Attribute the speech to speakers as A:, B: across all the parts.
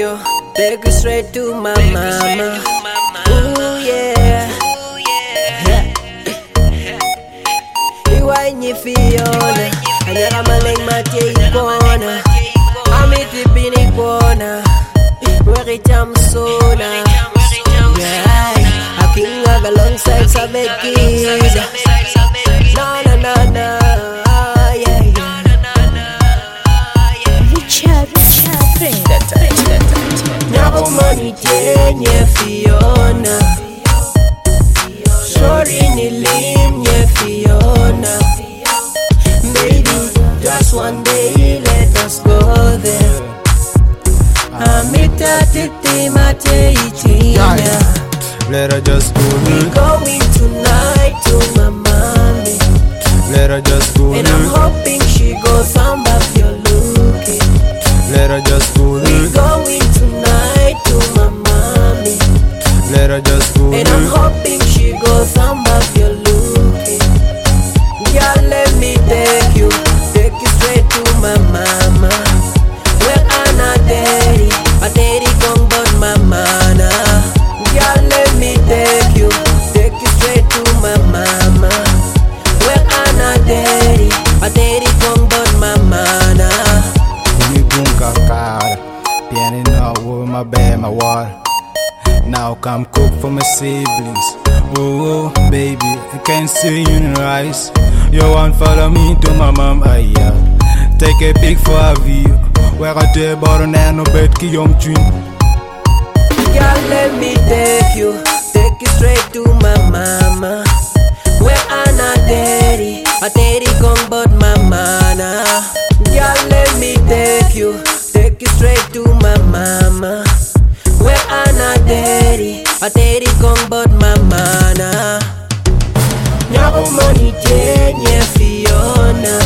A: you, take you straight to my mama. Ooh yeah. Iwanyi Fiona, anyara maleng mate ikona. Amiti bini kona, weri jamsona. Yeah, I king of alongside Sabekid. Na na na na, yeah yeah.
B: Richard,
A: Nyako money tenye Fiona. Sorry ni lim nye Fiona. Maybe just one day let us go there. Amita titi mate ichina.
C: Let her just go
A: We
C: there.
A: going tonight to my mommy.
C: Let her just go
A: And I'm
C: there.
A: hoping she goes thumb up your looking.
C: Let her just go
A: We
C: there.
A: going tonight to my mommy.
C: Let her just go
A: And I'm
C: there.
A: hoping she goes thumb up your looking. Yeah, let me take you straight to my mama. Where Anna daddy, a daddy gone but my mana. Yeah, let me take you straight to my mama. Where Anna daddy, a daddy gone but my mana.
C: Me bunka cara, piano now over my bed, my water. Now come cook for my siblings. Oh, oh, baby, I can't see you in the eyes. You want follow me to my mom, yeah. Take a pic for a view. Where I do about no bed ki young twin.
A: Yeah, let me take you straight to my mama. Where Anna daddy, a daddy gone but my mana. Yeah, let me take you straight to my mama. Where Anna daddy, a daddy gone but my mana. Nyako money tenye Fiona.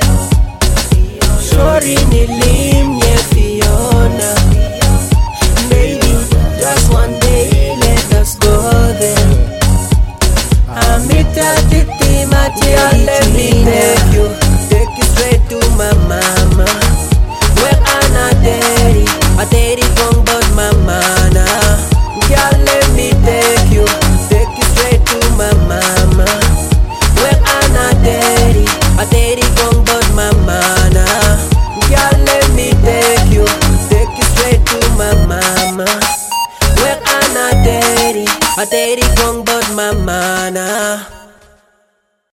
A: Sorry ni lim nye Fiona. Maybe just one day let us go there. Amita titi mati, let me take you